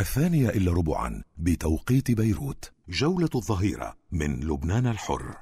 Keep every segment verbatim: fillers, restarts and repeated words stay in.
الثانية إلا ربعا بتوقيت بيروت. جولة الظهيرة من لبنان الحر.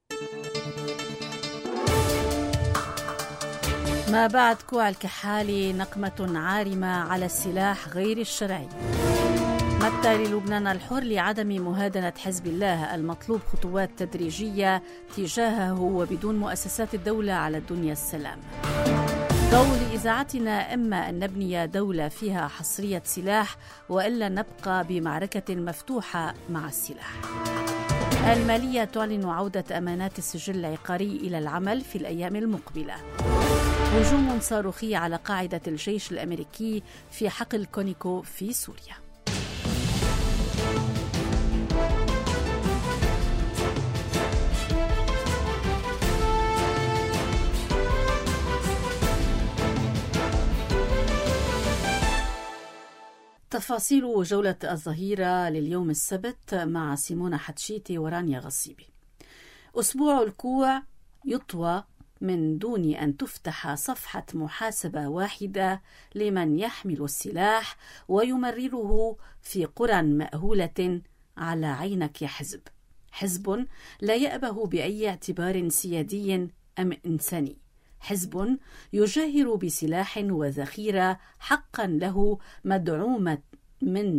ما بعد كوع الكحالي نقمة عارمة على السلاح غير الشرعي. متى للبنان الحر لعدم مهادنة حزب الله المطلوب خطوات تدريجية تجاهه وبدون مؤسسات الدولة على الدنيا السلام. ضوء لإذاعتنا إما أن نبني دولة فيها حصرية سلاح وإلا نبقى بمعركة مفتوحة مع السلاح. المالية تعلن عودة أمانات السجل العقاري إلى العمل في الأيام المقبلة. هجوم صاروخي على قاعدة الجيش الأمريكي في حقل كونيكو في سوريا. تفاصيل جولة الظهيرة لليوم السبت مع سيمونة حتشيتي ورانيا غصيبي. أسبوع الكوع يطوى من دون أن تفتح صفحة محاسبة واحدة لمن يحمل السلاح ويمرره في قرى مأهولة على عينك يا حزب. حزب لا يأبه بأي اعتبار سيادي أم إنساني. حزب يجاهر بسلاح وذخيرة حقا له مدعومة من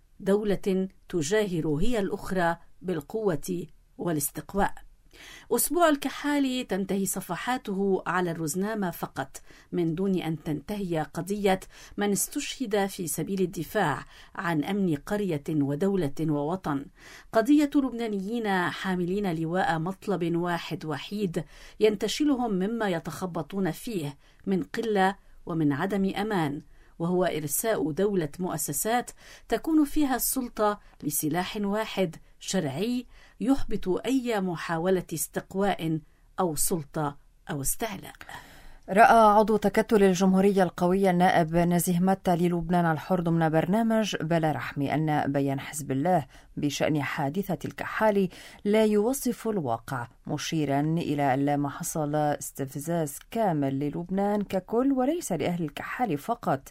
دولة تجاهر هي الأخرى بالقوة والاستقواء. أسبوع الكحالي تنتهي صفحاته على الرزنامة فقط من دون أن تنتهي قضية من استشهد في سبيل الدفاع عن أمن قرية ودولة ووطن. قضية لبنانيين حاملين لواء مطلب واحد وحيد ينتشلهم مما يتخبطون فيه من قلة ومن عدم أمان، وهو إرساء دولة مؤسسات تكون فيها السلطة لسلاح واحد شرعي يحبط أي محاولة استقواء أو سلطة أو استعلاء. رأى عضو تكتل الجمهورية القوية النائب نزيه متى للبنان الحر ضمن برنامج بلا رحمي أن بيان حزب الله بشأن حادثة الكحالي لا يوصف الواقع، مشيرا إلى أن ما حصل استفزاز كامل للبنان ككل وليس لأهل الكحالي فقط.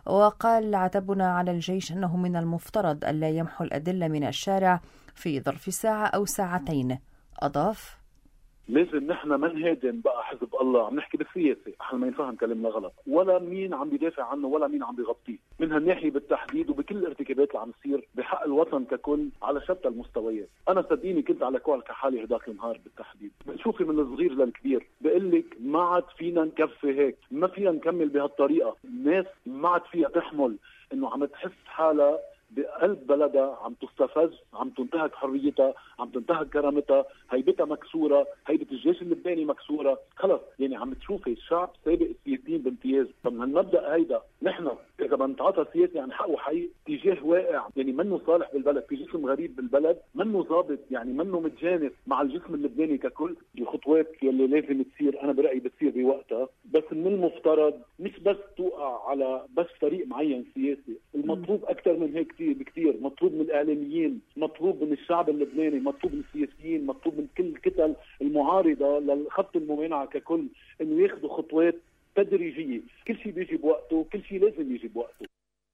وقال عتبنا على الجيش أنه من المفترض ألا يمحو الأدلة من الشارع في ظرف ساعة أو ساعتين. أضاف: لازم نحن ما نهادن بقى حزب الله، عم نحكي بالسياسة، احنا ما ينفهم كلامنا غلط، ولا مين عم بيدافع عنه ولا مين عم بيغطيه، من هالناحية بالتحديد وبكل الارتكابات اللي عم تصير بحق الوطن ككل على شتى المستويات. انا صدقيني كنت على كوع الكحالي هداك النهار بالتحديد، بتشوفي من الصغير للكبير بقول لك ما عاد فينا نكفي هيك، ما فينا نكمل بهالطريقة. الناس ما عاد فيها تحمل انه عم تحس حالها بقلب بلدها عم تستفز، عم تنتهك حريتها، عم تنتهك كرامتها، هيبتها مكسوره، هيبه الجيش اللبناني مكسوره، خلص يعني عم تشوفي الشعب سابق السياسيين بامتياز. طب هالمبدا هيدا نحن اذا بنتعاطى سياسي عن حق وحقيقي تجاه واقع يعني منه صالح بالبلد، في جسم غريب بالبلد منه ضابط، يعني منه متجانس مع الجسم اللبناني ككل. الخطوات يلي لازم تصير انا برايي بتصير بوقتها، بس من المفترض مش بس توقع على بس فريق معين سياسي، المطلوب اكثر من هيك كثير بكثير. مطلوب من الاعلاميين، مطلوب من الشعب اللبناني، مطلوب من السياسيين، مطلوب من كل الكتل المعارضه للخط الممانعه ككل انه ياخذوا خطوات تدريجيه. كل شيء بيجي بوقته، كل شيء لازم يجي بوقته.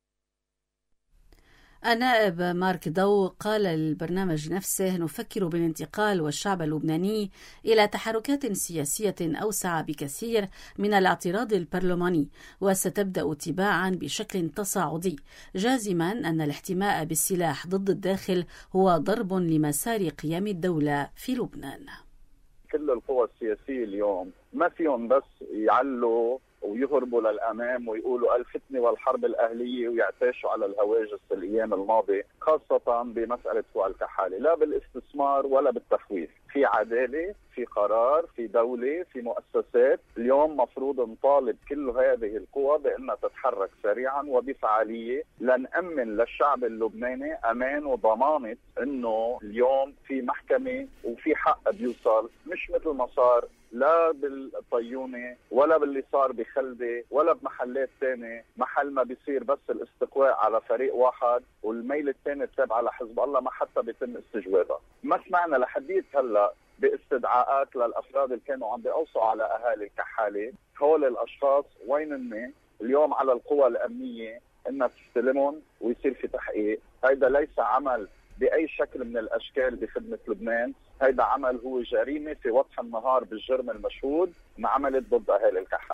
النائب مارك ضو قال للبرنامج نفسه: نفكر بالانتقال والشعب اللبناني إلى تحركات سياسية أوسع بكثير من الاعتراض البرلماني، وستبدأ تباعا بشكل تصاعدي، جازما أن الاحتماء بالسلاح ضد الداخل هو ضرب لمسار قيام الدولة في لبنان. كل القوى السياسية اليوم ما فيهم بس يعلوا ويهربوا للأمام ويقولوا الفتنة والحرب الأهلية ويعتاشوا على الهواجس الأيام الماضية، خاصة بمسألة كوع الكحالي، لا بالاستثمار ولا بالتخويف. في عدالة، في قرار، في دولة، في مؤسسات. اليوم مفروض نطالب كل هذه القوى بأنها تتحرك سريعا وبفعالية لنأمن للشعب اللبناني أمان وضمانة أنه اليوم في محكمة وفي حق بيوصل، مش مثل ما صار لا بالطيونة ولا باللي صار بخلدة ولا بمحلات تانية، محل ما بيصير بس الاستقواء على فريق واحد والميل الثاني التابعة لحزب الله ما حتى بيتم استجوابها. ما سمعنا لحديث هلا باستدعاءات للأفراد اللي كانوا عم بيقوصوا على أهالي الكحالي. هول الأشخاص وين هن؟ اليوم على القوى الأمنية انها تستلمهم ويصير في تحقيق. هيدا ليس عمل باي شكل من الاشكال بخدمه لبنان، هيدا عمل هو جريمه في وضح النهار بالجرم المشهود انعملت ضد اهالي الكحل.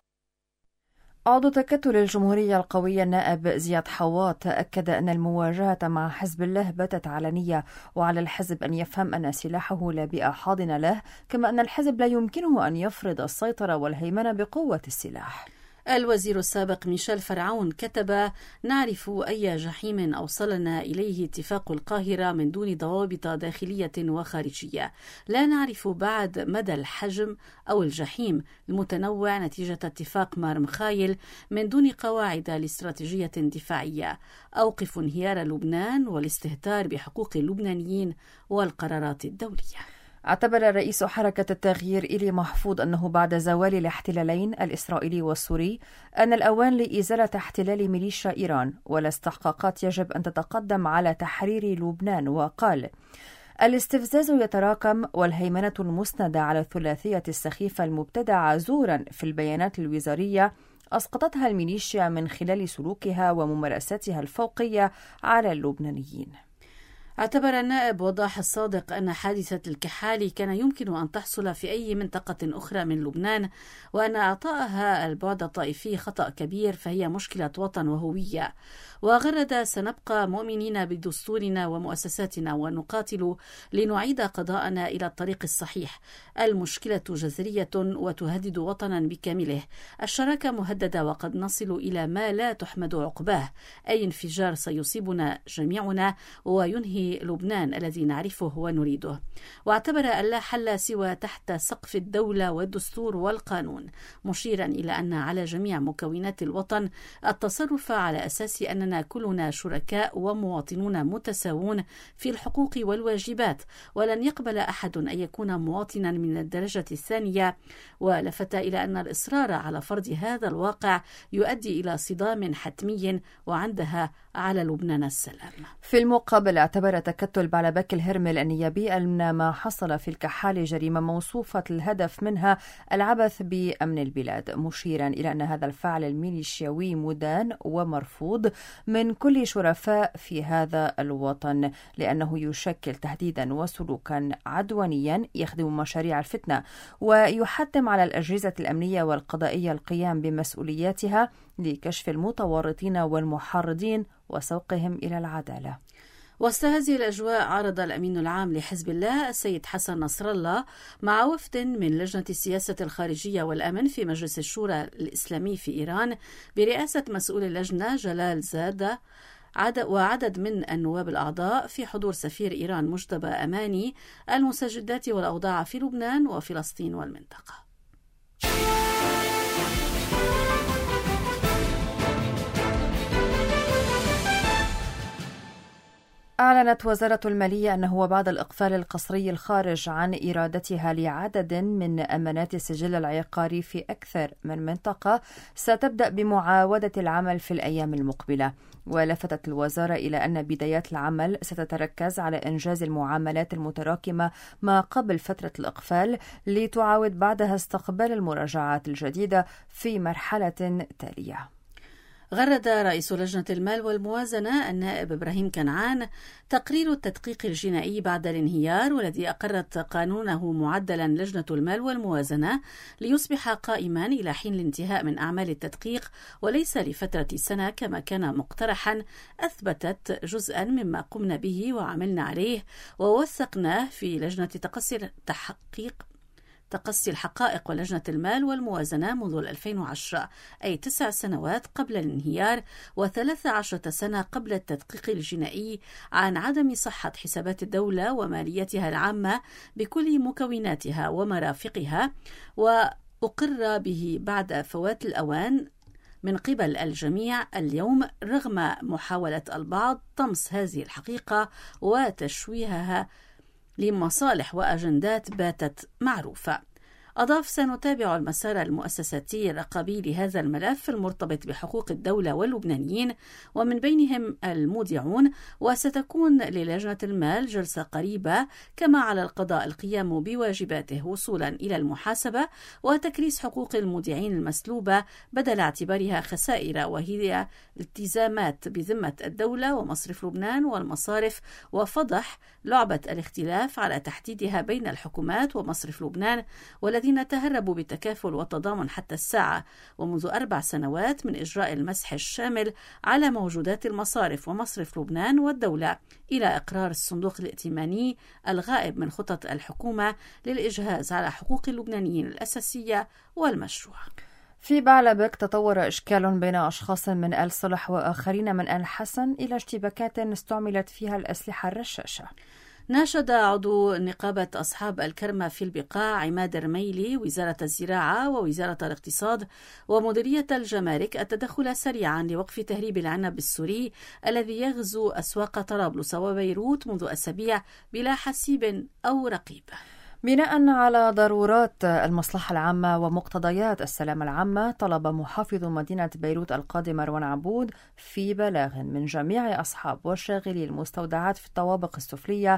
عضو تكتل الجمهورية القوية النائب زياد حواط أكد أن المواجهة مع حزب الله باتت علنية، وعلى الحزب أن يفهم أن سلاحه لا بيئة حاضنة له، كما أن الحزب لا يمكنه أن يفرض السيطرة والهيمنة بقوة السلاح. الوزير السابق ميشيل فرعون كتب: نعرف أي جحيم أوصلنا إليه اتفاق القاهرة من دون ضوابط داخلية وخارجية. لا نعرف بعد مدى الحجم أو الجحيم المتنوع نتيجة اتفاق مارمخايل من دون قواعد لاستراتيجية دفاعية. أوقف انهيار لبنان والاستهتار بحقوق اللبنانيين والقرارات الدولية. اعتبر رئيس حركة التغيير إيلي محفوظ أنه بعد زوال الاحتلالين الإسرائيلي والسوري أن الأوان لإزالة احتلال ميليشيا إيران، والاستحقاقات يجب أن تتقدم على تحرير لبنان. وقال: الاستفزاز يتراكم والهيمنة المسندة على الثلاثية السخيفة المبتدعة زورا في البيانات الوزارية أسقطتها الميليشيا من خلال سلوكها وممارساتها الفوقية على اللبنانيين. اعتبر النائب وضاح الصادق أن حادثة الكحالي كان يمكن أن تحصل في أي منطقة أخرى من لبنان، وأن إعطائها البعد الطائفي خطأ كبير، فهي مشكلة وطن وهوية. وغرد: سنبقى مؤمنين بدستورنا ومؤسساتنا ونقاتل لنعيد قضاءنا إلى الطريق الصحيح. المشكلة جذرية وتهدد وطنا بكامله. الشراكة مهددة وقد نصل إلى ما لا تحمد عقباه. أي انفجار سيصيبنا جميعنا وينهي لبنان الذي نعرفه ونريده. واعتبر أن لا حل سوى تحت سقف الدولة والدستور والقانون، مشيرا إلى أن على جميع مكونات الوطن التصرف على أساس أننا كلنا شركاء ومواطنون متساوون في الحقوق والواجبات، ولن يقبل أحد أن يكون مواطنا من الدرجة الثانية. ولفت إلى أن الإصرار على فرض هذا الواقع يؤدي إلى صدام حتمي، وعندها على لبنان السلام. في المقابل اعتبر تكتل بعلبك الهرمل النيابي أن ما حصل في الكحال جريمة موصوفة الهدف منها العبث بأمن البلاد، مشيرا إلى أن هذا الفعل الميليشياوي مدان ومرفوض من كل شرفاء في هذا الوطن، لأنه يشكل تهديدا وسلوكا عدوانيا يخدم مشاريع الفتنة، ويحتم على الأجهزة الأمنية والقضائية القيام بمسؤولياتها لكشف المتورطين والمحرضين وسوقهم إلى العدالة. وسط هذه الأجواء عرض الأمين العام لحزب الله السيد حسن نصر الله مع وفد من لجنة السياسة الخارجية والأمن في مجلس الشورى الإسلامي في إيران برئاسة مسؤول اللجنة جلال زادة وعدد من النواب الأعضاء في حضور سفير إيران مجتبى أماني المستجدات والأوضاع في لبنان وفلسطين والمنطقة. أعلنت وزارة المالية أنه وبعد الإقفال القسري الخارج عن إرادتها لعدد من أمانات السجل العقاري في أكثر من منطقة ستبدأ بمعاودة العمل في الأيام المقبلة. ولفتت الوزارة إلى أن بدايات العمل ستتركز على إنجاز المعاملات المتراكمة ما قبل فترة الإقفال، لتعاود بعدها استقبال المراجعات الجديدة في مرحلة تالية. غرد رئيس لجنة المال والموازنة النائب إبراهيم كنعان تقرير التدقيق الجنائي بعد الانهيار، والذي أقرت قانونه معدلا لجنة المال والموازنة ليصبح قائما إلى حين الانتهاء من أعمال التدقيق وليس لفترة سنة كما كان مقترحا، أثبتت جزءا مما قمنا به وعملنا عليه ووثقناه في لجنة تقصي التحقيق تقصي الحقائق ولجنة المال والموازنة منذ ألفين وعشرة، أي تسع سنوات قبل الانهيار وثلاث عشرة سنة قبل التدقيق الجنائي عن عدم صحة حسابات الدولة وماليتها العامة بكل مكوناتها ومرافقها، وأقر به بعد فوات الأوان من قبل الجميع اليوم رغم محاولة البعض طمس هذه الحقيقة وتشويهها لمصالح وأجندات باتت معروفة. أضاف: سنتابع المسار المؤسساتي الرقابي لهذا الملف المرتبط بحقوق الدولة واللبنانيين ومن بينهم المودعون، وستكون للجنة المال جلسة قريبة، كما على القضاء القيام بواجباته وصولا إلى المحاسبة وتكريس حقوق المودعين المسلوبة بدل اعتبارها خسائر، وهي التزامات بذمة الدولة ومصرف لبنان والمصارف، وفضح لعبة الاختلاف على تحديدها بين الحكومات ومصرف لبنان والذين تهربوا بالتكافل والتضامن حتى الساعة ومنذ أربع سنوات من إجراء المسح الشامل على موجودات المصارف ومصرف لبنان والدولة إلى إقرار الصندوق الائتماني الغائب من خطط الحكومة للإجهاز على حقوق اللبنانيين الأساسية والمشروع. في بعلبك تطور إشكال بين أشخاص من آل صلح وآخرين من آل حسن إلى اشتباكات استعملت فيها الأسلحة الرشاشة. ناشد عضو نقابة أصحاب الكرمة في البقاع عماد رميلي وزارة الزراعة ووزارة الاقتصاد ومديرية الجمارك التدخل سريعا لوقف تهريب العنب السوري الذي يغزو أسواق طرابلس وبيروت منذ أسابيع بلا حسيب أو رقيب. بناء على ضرورات المصلحة العامة ومقتضيات السلامة العامة، طلب محافظ مدينة بيروت القاضي مروان عبود في بلاغ من جميع أصحاب وشاغلي المستودعات في الطوابق السفلية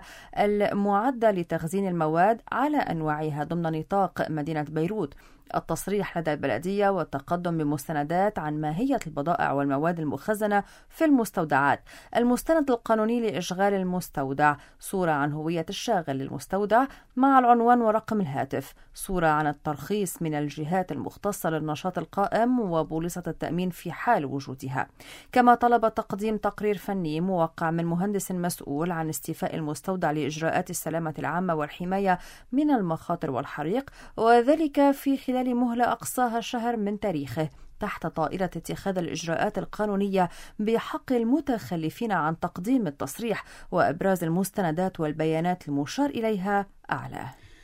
المعدة لتخزين المواد على أنواعها ضمن نطاق مدينة بيروت التصريح لدى البلدية والتقدم بمستندات عن ماهية البضائع والمواد المخزنة في المستودعات، المستند القانوني لإشغال المستودع، صورة عن هوية الشاغل للمستودع مع العنوان ورقم الهاتف، صورة عن الترخيص من الجهات المختصة للنشاط القائم وبوليصة التأمين في حال وجودها. كما طلب تقديم تقرير فني موقع من مهندس مسؤول عن استيفاء المستودع لإجراءات السلامة العامة والحماية من المخاطر والحريق، وذلك في خلال مهلة أقصاها شهر من تاريخه، تحت طائلة اتخاذ الإجراءات القانونية بحق المتخلفين عن تقديم التصريح وإبراز المستندات والبيانات المشار إليها أعلى.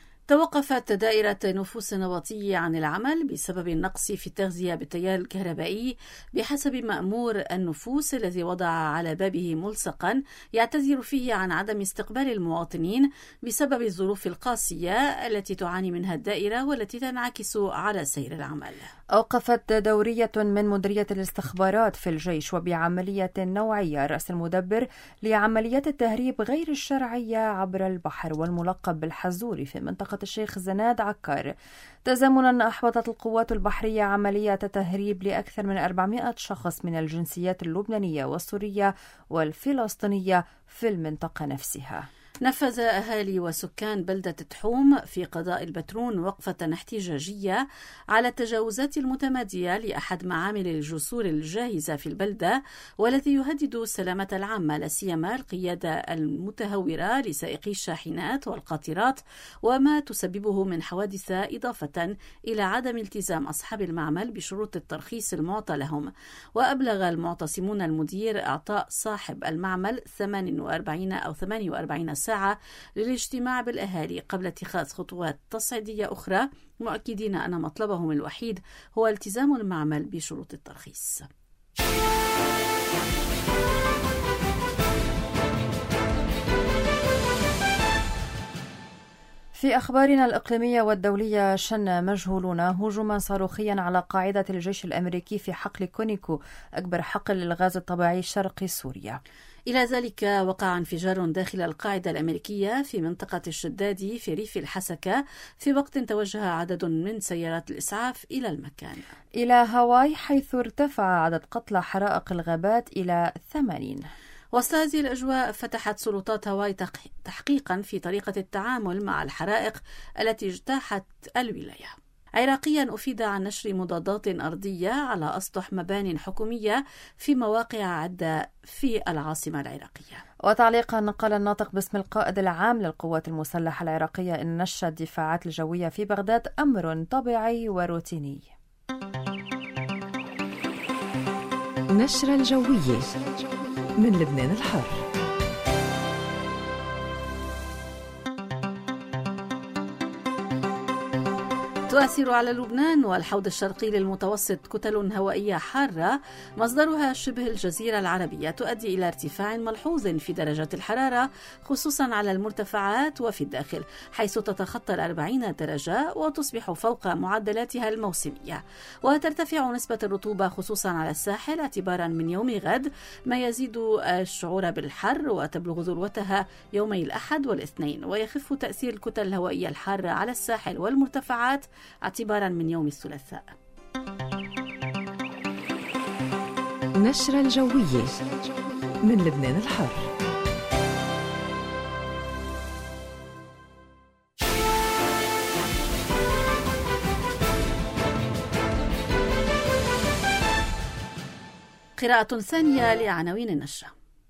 توقفت دائرة نفوس نبطية عن العمل بسبب النقص في التغذية بالتيار الكهربائي بحسب مأمور النفوس الذي وضع على بابه ملصقا يعتذر فيه عن عدم استقبال المواطنين بسبب الظروف القاسية التي تعاني منها الدائرة والتي تنعكس على سير العمل. أوقفت دورية من مديرية الاستخبارات في الجيش وبعملية نوعية رأس المدبر لعمليات التهريب غير الشرعية عبر البحر والملقب بالحزوري في منطقة الشيخ زناد عكار، تزامنا أحبطت القوات البحرية عملية تهريب لأكثر من أربعمائة شخص من الجنسيات اللبنانية والسورية والفلسطينية في المنطقة نفسها. نفذ أهالي وسكان بلدة تحوم في قضاء البترون وقفة احتجاجية على التجاوزات المتمادية لأحد معامل الجسور الجاهزة في البلدة والذي يهدد السلامة العامة، لا سيما القيادة المتهورة لسائقي الشاحنات والقاطرات وما تسببه من حوادث، إضافة إلى عدم التزام أصحاب المعمل بشروط الترخيص المعطى لهم. وأبلغ المعتصمون المدير إعطاء صاحب المعمل ثمانية وأربعين أو ثمانية وأربعين ساعة للاجتماع بالأهالي قبل اتخاذ خطوات تصعيدية أخرى، مؤكدين أن مطلبهم الوحيد هو التزام المعمل بشروط الترخيص. في أخبارنا الإقليمية والدولية، شن مجهولون هجوما صاروخيا على قاعدة الجيش الأمريكي في حقل كونيكو، أكبر حقل للغاز الطبيعي شرقي سوريا. إلى ذلك وقع انفجار داخل القاعدة الأمريكية في منطقة الشدادي في ريف الحسكة في وقت توجه عدد من سيارات الإسعاف إلى المكان. إلى هاواي، حيث ارتفع عدد قتلى حرائق الغابات إلى ثمانين. وسط هذه الأجواء فتحت سلطات هاواي تحقيقا في طريقة التعامل مع الحرائق التي اجتاحت الولاية. عراقيا أفيد عن نشر مضادات أرضية على أسطح مبان حكومية في مواقع عدة في العاصمة العراقية. وتعليقا قال الناطق باسم القائد العام للقوات المسلحة العراقية إن نشر الدفاعات الجوية في بغداد أمر طبيعي وروتيني. نشرة الجوية من لبنان الحر. تؤثر على لبنان والحوض الشرقي للمتوسط كتل هوائية حارة مصدرها شبه الجزيرة العربية تؤدي إلى ارتفاع ملحوظ في درجة الحرارة خصوصا على المرتفعات وفي الداخل، حيث تتخطى الأربعين درجة وتصبح فوق معدلاتها الموسمية. وترتفع نسبة الرطوبة خصوصا على الساحل اعتبارا من يوم غد، ما يزيد الشعور بالحر، وتبلغ ذروتها يومي الأحد والاثنين، ويخف تأثير الكتل الهوائية الحارة على الساحل والمرتفعات اعتبارا من يوم الثلاثاء. نشرة الجوية من لبنان الحر. قراءة ثانية لعناوين النشرة.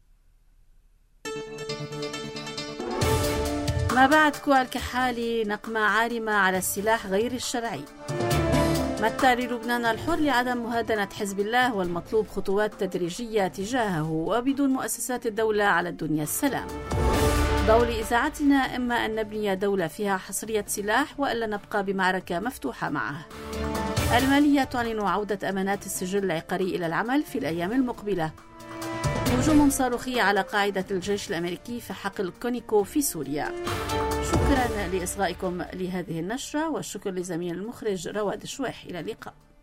ما بعد كوع الكحالي نقمة عارمة على السلاح غير الشرعي. متى للبنان الحر لعدم مهادنة حزب الله والمطلوب خطوات تدريجية تجاهه وبدون مؤسسات الدولة على الدنيا السلام. ضوء إذاعتنا إما أن نبني دولة فيها حصرية سلاح وإلا نبقى بمعركة مفتوحة معه. المالية تعلن عودة أمانات السجل العقاري إلى العمل في الأيام المقبلة. هجوم صاروخي على قاعدة الجيش الأمريكي في حقل كونيكو في سوريا. شكرا لإصغائكم لهذه النشرة، والشكر لزميل المخرج رواد شويح. إلى اللقاء.